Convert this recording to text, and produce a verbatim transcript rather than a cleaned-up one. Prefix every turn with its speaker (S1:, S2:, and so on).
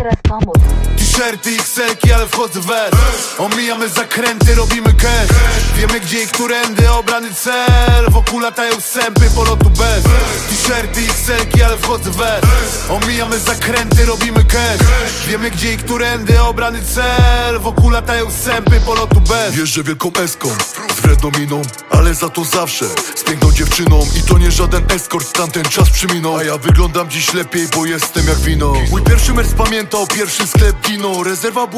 S1: teraz pomóc.
S2: T-shirty, X-elki, ale wchodzę w S. Omijamy zakręty, robimy cash. Wiemy gdzie i którędy, obrany cel. Wokół latają sępy, polotu bez. T-shirty, X-elki, ale wchodzę w S. Omijamy zakręty, robimy cash. Wiemy gdzie i którędy, obrany cel. Wokół latają sępy, polotu bez.
S3: Jeżdżę wielką eską, z wredną miną, ale za to zawsze z piękną dziewczyną. I to nie żaden eskort, tamten czas przyminął. A ja wyglądam dziś lepiej, bo jestem jak wino. Mój pierwszy mers pamiętał, pierwszy sklep ginął. Rezerwa była